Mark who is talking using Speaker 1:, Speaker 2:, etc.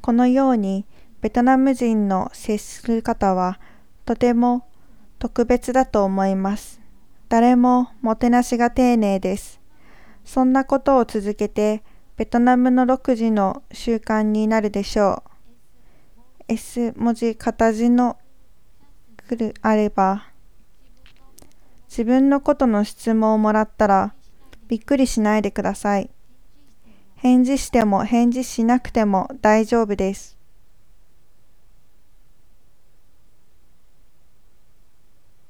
Speaker 1: このようにベトナム人の接する方はとても特別だと思います。誰ももてなしが丁寧です。そんなことを続けてベトナムの6時の習慣になるでしょう。S 文字型字のあれば、自分のことの質問をもらったらびっくりしないでください。返事しても返事しなくても大丈夫です。